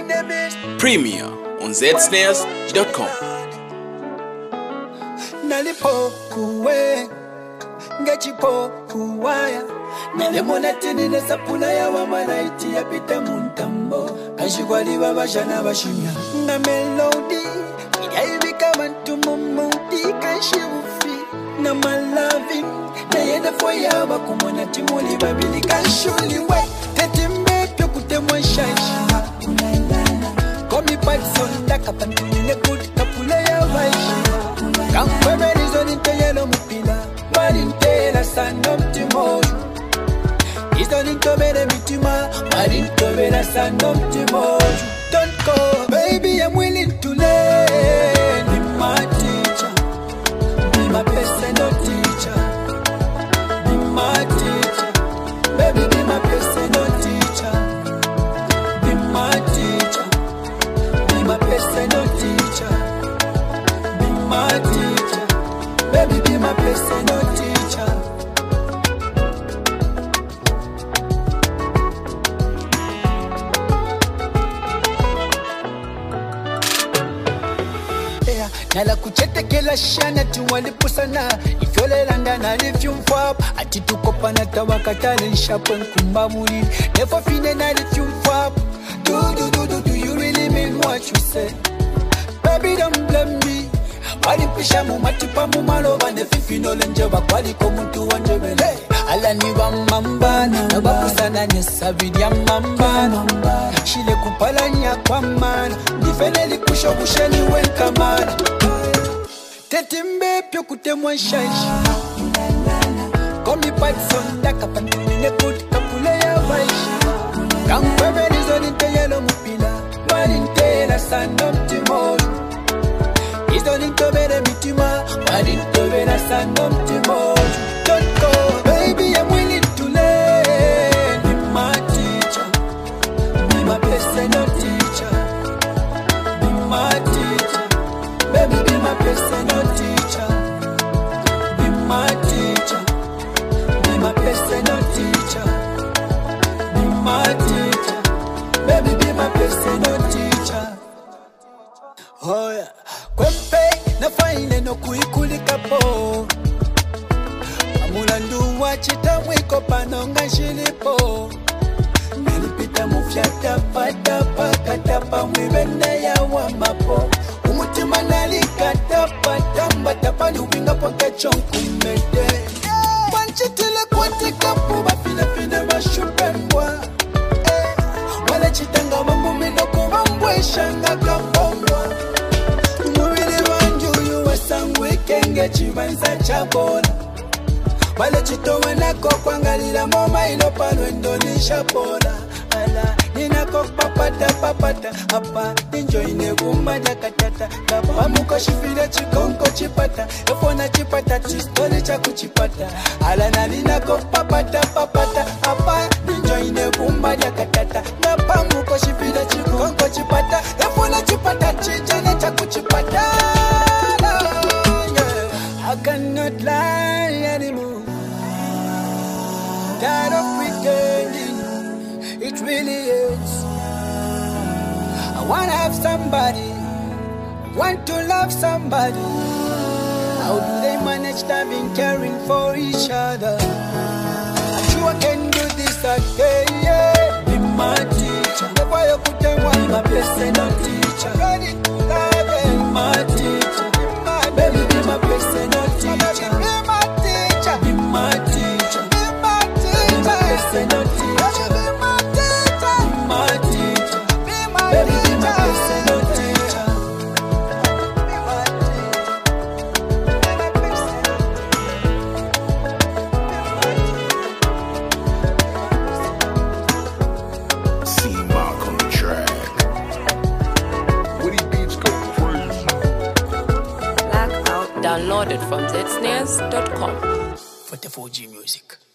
Premier on zsnares.com. Nalipo kuwe Ngechipo kuwaya Nalemona tini nesapuna ya wamalaiti ya pita muntambo Kashigwali babashana bashimya Na melody Iyaibika bantu mumudi Kashirufi Na malavi Na yenda foya wakumona timuli babili Kashuli we Tetimbe pyo kutemwa shaisha Komi patson Daka pantine good kapule ya waisha Kamkwebe nizo ninte yelo mupila Marintela sanom timoju Izo ninto bere mitima Marinto bera sanom timoju Don't go, baby, I'm willing to learn. Be my teacher. Be my personal teacher. Be my teacher. Baby, be my personal teacher. Be my teacher. Be my personal teacher. Be my teacher. Baby, be my personal teacher. Nala kuchete kela shana tuwalipusana Ifyole landa na lithium fab Ati tukopana tawakatale nshapo nkumba muli Never fine na lithium fab Do you really mean what you say? Baby don't blame me Walipisha mumatipa mumaloba Nefifino lenjeba kwali komuntu wanjebele Ala ni wa mambana Nabakusana nyesabidi ya mambana Shile kupalanya kwa mana Nifeneli kusho kusheni wenkamana Tetimbe pyo kutemwa shaisha Komi patson Daka pantine good kapule ya waisha Kamkwebe nizo ninte yelo mupila Marintela sanom timoju Izo ninto bere mitima Marinto bera sanom timoju Don't go, baby, I'm willing to learn. Be my teacher. Be my personal teacher. Be my teacher. Baby, be my personal teacher. Be my teacher. Be my personal teacher. Be my teacher. Baby, be my personal teacher. Oh yeah. Kwempe na faile no kuikulika po. Amulandu wachita mwiko panonga shilipo. Nalipita mufyata patapa katapa mwibende ya wamapo. Umutima nalikatapa tamba tapa luwinga poke chonkumete. Wanchitile kwati kapu bafina bashupembwa. Wale chitanga wambumino kuwambwe shanga kapombwa. Mubili wanju yuwa sangwe kenge chibanza chabona. Wale chitowe nako kwangalila moma ilopalo endonisha pola. Ala, ninako papata apa, ninjo inegumba jakatata. Kapa muko shifile chikonko chipata. Efona chipata chistori chaku chipata. Ala na ninako papata apa, ninjo inegumba jakatata. Kapa muko shifile chikonko chipata. Efona chipata chichane chaku chipata. I cannot lie anymore. Tired of pretending, it really is. I wanna have somebody, want to love somebody. How do they manage loving, caring for each other? I'm sure I can do this again, yeah. Be my teacher, never you put them on my personal teacher. Ready to love it. Be my teacher, baby, be my personal teacher. Be my teacher, be my teacher. Personal teacher, be my teacher, be my teacher, be my baby, be my personal teacher, be my teacher. See Mark on the track. Woody Beats go crazy. Blackout downloaded from zsnares.com. 44G music.